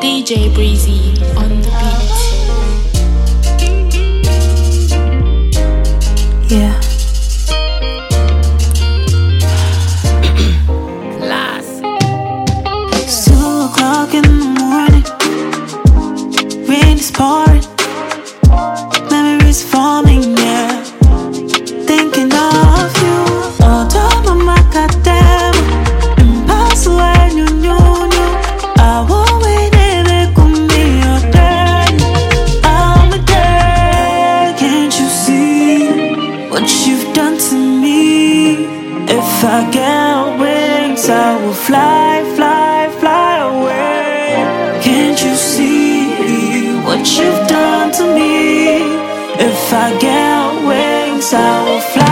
DJ Breezy on the beat. Yeah. Class. It's 2 o'clock in the morning. Rain is pouring. Memories forming, yeah. Thinking of you. All time on my goddamn. Impossible when you knew. I won't wait and make me your day. I'm a day. Can't you see what you've done to me? If I get wings, I will fly, fly, fly away. Can't you see what you've done to me? If I get wings, I will fly.